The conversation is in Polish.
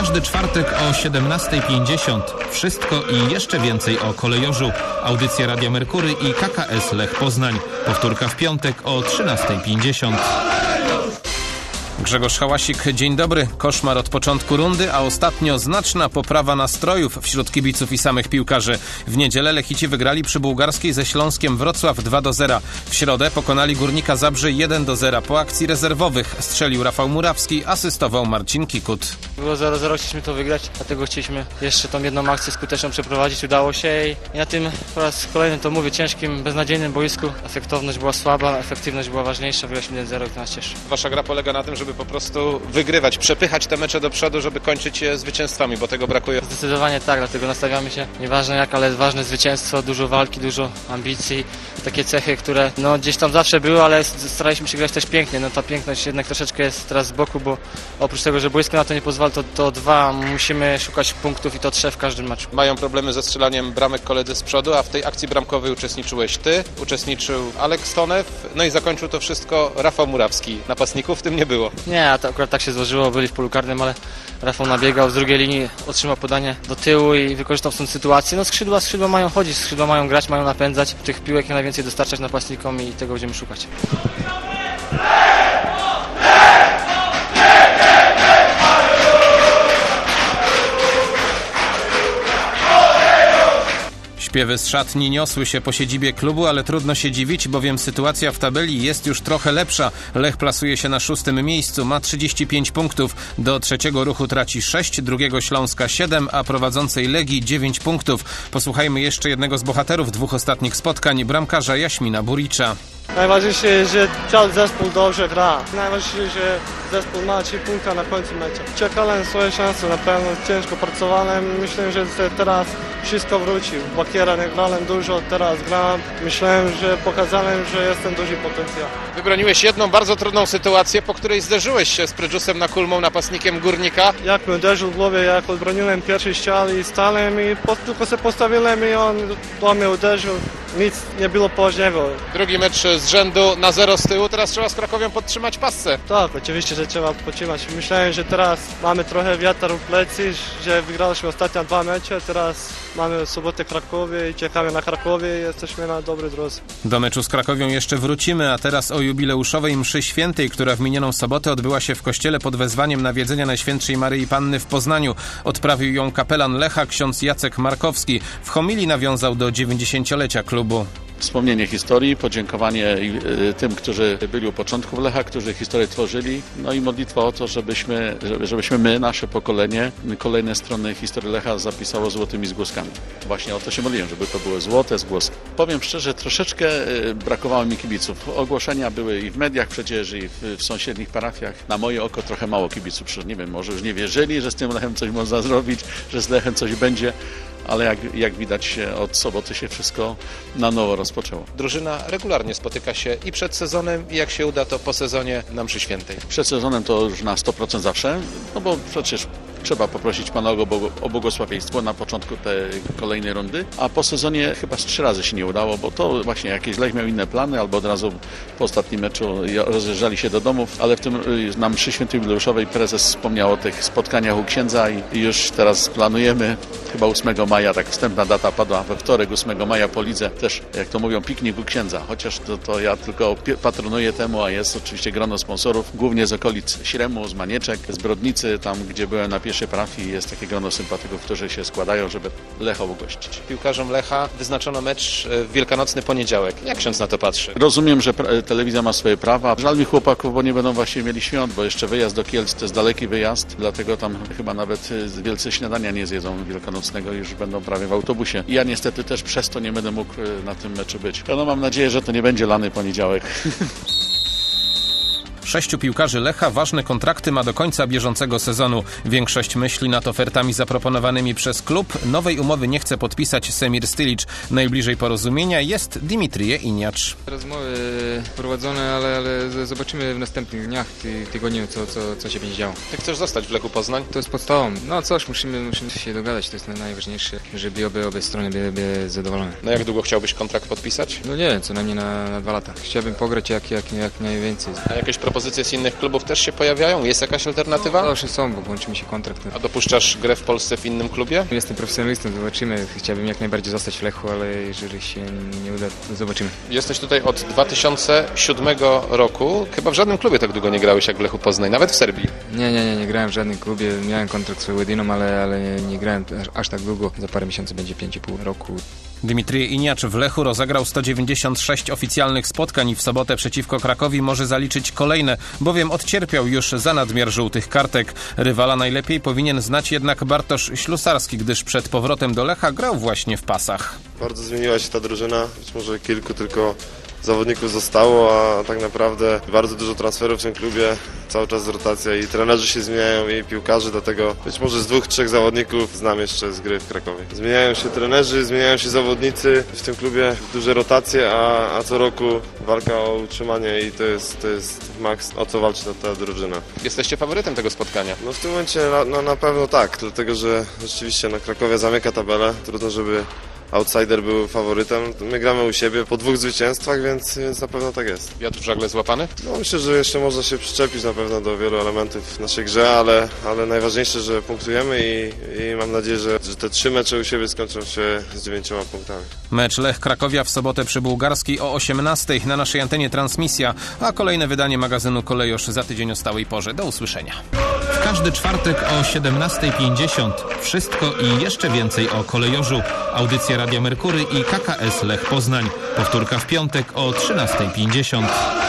każdy czwartek o 17:50. Wszystko i jeszcze więcej o kolejorzu. Audycja Radia Merkury i KKS Lech Poznań. Powtórka w piątek o 13:50. Grzegorz Hałasik, dzień dobry. Koszmar od początku rundy, a ostatnio znaczna poprawa nastrojów wśród kibiców i samych piłkarzy. W niedzielę Lechici wygrali przy Bułgarskiej ze Śląskiem Wrocław 2-0. W środę pokonali Górnika Zabrze 1-0. Po akcji rezerwowych strzelił Rafał Murawski, asystował Marcin Kikut. Było 0-0, chcieliśmy to wygrać, dlatego chcieliśmy jeszcze tą jedną akcję skuteczną przeprowadzić. Udało się i na tym po raz kolejny to mówię, ciężkim, beznadziejnym boisku efektywność była słaba, efektywność była ważniejsza, wygraliśmy 1-0 i to nas cieszy. Wasza gra polega na tym, żeby po prostu wygrywać, przepychać te mecze do przodu, żeby kończyć je zwycięstwami, bo tego brakuje. Zdecydowanie tak, dlatego nastawiamy się, nieważne jak, ale ważne zwycięstwo, dużo walki, dużo ambicji, takie cechy, które gdzieś tam zawsze były, ale staraliśmy się grać też pięknie. Ta piękność jednak troszeczkę jest teraz z boku, bo oprócz tego, że boisko na to nie pozwala, to dwa, musimy szukać punktów i to 3 w każdym meczu. Mają problemy ze strzelaniem bramek koledzy z przodu, a w tej akcji bramkowej uczestniczyłeś ty, uczestniczył Alek Stonew, i zakończył to wszystko Rafał Murawski. Napastników w tym nie było. Nie, to akurat tak się złożyło, byli w polu karnym, ale Rafał nabiegał z drugiej linii, otrzymał podanie do tyłu i wykorzystał tę sytuację. Skrzydła mają chodzić, skrzydła mają grać, mają napędzać, tych piłek jak najwięcej dostarczać napastnikom i tego będziemy szukać. Śpiewy z szatni niosły się po siedzibie klubu, ale trudno się dziwić, bowiem sytuacja w tabeli jest już trochę lepsza. Lech plasuje się na 6. miejscu, ma 35 punktów. Do trzeciego Ruchu traci 6, drugiego Śląska 7, a prowadzącej Legii 9 punktów. Posłuchajmy jeszcze jednego z bohaterów 2 ostatnich spotkań, bramkarza Jaśmina Buricza. Najważniejsze jest, że cały zespół dobrze gra. Najważniejsze, że zespół ma 3 punkty na końcu meczu. Czekałem swoje szanse, na pewno ciężko pracowałem. Myślę, że teraz wszystko wróci. Bakiera nie grałem dużo, teraz gram. Myślałem, że pokazałem, że jestem duży potencjał. Wybroniłeś jedną bardzo trudną sytuację, po której zderzyłeś się z Prydżusem Nakulmą, napastnikiem Górnika. Jak mnie uderzył w głowę, jak odbroniłem pierwszy ścian i stałem i tylko się postawiłem i on do mnie uderzył. Nic nie było poważnego. Drugi mecz z rzędu na 0 z tyłu, teraz trzeba z Krakowią podtrzymać pasce. Tak, oczywiście, że trzeba podtrzymać. Myślałem, że teraz mamy trochę wiatr w plecy, że wygraliśmy ostatnie 2 mecze, teraz mamy sobotę Krakowie i czekamy na Krakowie i jesteśmy na dobrej drodze. Do meczu z Krakowią jeszcze wrócimy, a teraz o jubileuszowej mszy świętej, która w minioną sobotę odbyła się w kościele pod wezwaniem nawiedzenia Najświętszej Maryi Panny w Poznaniu. Odprawił ją kapelan Lecha, ksiądz Jacek Markowski. W homilii nawiązał do 90-lecia klubu. Wspomnienie historii, podziękowanie tym, którzy byli u początków Lecha, którzy historię tworzyli, i modlitwa o to, żebyśmy my, nasze pokolenie, kolejne strony historii Lecha zapisało złotymi zgłoskami. Właśnie o to się modliłem, żeby to były złote zgłoski. Powiem szczerze, troszeczkę brakowało mi kibiców. Ogłoszenia były i w mediach przecież, i w sąsiednich parafiach. Na moje oko trochę mało kibiców. Przecież nie wiem, może już nie wierzyli, że z tym Lechem coś można zrobić, że z Lechem coś będzie. Ale jak widać, od soboty się wszystko na nowo rozpoczęło. Drużyna regularnie spotyka się i przed sezonem, i jak się uda, to po sezonie na mszy świętej. Przed sezonem to już na 100% zawsze, bo przecież trzeba poprosić Pana o błogosławieństwo na początku tej kolejnej rundy, a po sezonie chyba 3 razy się nie udało, bo to właśnie jakiś Lech miał inne plany, albo od razu po ostatnim meczu rozjeżdżali się do domów, ale w tym na mszy świętej jubileuszowej prezes wspomniał o tych spotkaniach u księdza i już teraz planujemy, chyba 8 maja, tak wstępna data padła we wtorek, 8 maja po lidze, też jak to mówią, piknik u księdza, chociaż to ja tylko patronuję temu, a jest oczywiście grono sponsorów, głównie z okolic Śremu, z Manieczek, z Brodnicy, tam gdzie byłem na pierwszej parafii, jest takie grono sympatyków, którzy się składają, żeby Lecha ugościć. Piłkarzom Lecha wyznaczono mecz w wielkanocny poniedziałek. Jak ksiądz na to patrzy? Rozumiem, że telewizja ma swoje prawa. Żal mi chłopaków, bo nie będą właśnie mieli świąt, bo jeszcze wyjazd do Kielc to jest daleki wyjazd, dlatego tam chyba nawet wielce śniadania nie zjedzą wielkanocnego, już będą prawie w autobusie. I ja niestety też przez to nie będę mógł na tym meczu być. Mam nadzieję, że to nie będzie lany poniedziałek. 6 piłkarzy Lecha ważne kontrakty ma do końca bieżącego sezonu. Większość myśli nad ofertami zaproponowanymi przez klub. Nowej umowy nie chce podpisać Semir Stylicz. Najbliżej porozumienia jest Dimitrije Iniacz. Rozmowy prowadzone, ale zobaczymy w następnych dniach, tygodniu, co się będzie działo. Ty chcesz zostać w Lechu Poznań? To jest podstawą. musimy się dogadać, to jest najważniejsze, żeby obie strony były zadowolone. Jak długo chciałbyś kontrakt podpisać? Nie, co najmniej na 2 lata. Chciałbym pograć jak najwięcej. A jakieś propozycje propozycje z innych klubów też się pojawiają? Jest jakaś alternatywa? Zawsze są, bo kończy mi się kontrakt. A dopuszczasz grę w Polsce w innym klubie? Jestem profesjonalistą, zobaczymy. Chciałbym jak najbardziej zostać w Lechu, ale jeżeli się nie uda, to zobaczymy. Jesteś tutaj od 2007 roku. Chyba w żadnym klubie tak długo nie grałeś jak w Lechu Poznań, nawet w Serbii. Nie grałem w żadnym klubie. Miałem kontrakt z Łediną, ale nie grałem aż tak długo. Za parę miesięcy będzie 5,5 roku. Dmitrij Iniacz w Lechu rozegrał 196 oficjalnych spotkań i w sobotę przeciwko Krakowi może zaliczyć kolejne, bowiem odcierpiał już za nadmiar żółtych kartek. Rywala najlepiej powinien znać jednak Bartosz Ślusarski, gdyż przed powrotem do Lecha grał właśnie w pasach. Bardzo zmieniła się ta drużyna, być może kilku tylko zawodników zostało, a tak naprawdę bardzo dużo transferów w tym klubie, cały czas rotacja i trenerzy się zmieniają i piłkarze, dlatego być może z 2-3 zawodników znam jeszcze z gry w Krakowie. Zmieniają się trenerzy, zmieniają się zawodnicy, w tym klubie duże rotacje, a co roku walka o utrzymanie i to jest maks, o co walczy ta drużyna. Jesteście faworytem tego spotkania? No w tym momencie na pewno tak, dlatego że rzeczywiście Krakowie zamyka tabelę, trudno żeby outsider był faworytem. My gramy u siebie po 2 zwycięstwach, więc na pewno tak jest. Wiatr w żagle złapany? No myślę, że jeszcze można się przyczepić na pewno do wielu elementów w naszej grze, ale najważniejsze, że punktujemy i mam nadzieję, że te 3 mecze u siebie skończą się z 9 punktami. Mecz Lech Krakowia w sobotę przy Bułgarskiej o 18:00 na naszej antenie transmisja, a kolejne wydanie magazynu Kolejosz za tydzień o stałej porze. Do usłyszenia. W każdy czwartek o 17:50 wszystko i jeszcze więcej o Kolejorzu. Audycja Radia Merkury i KKS Lech Poznań. Powtórka w piątek o 13:50.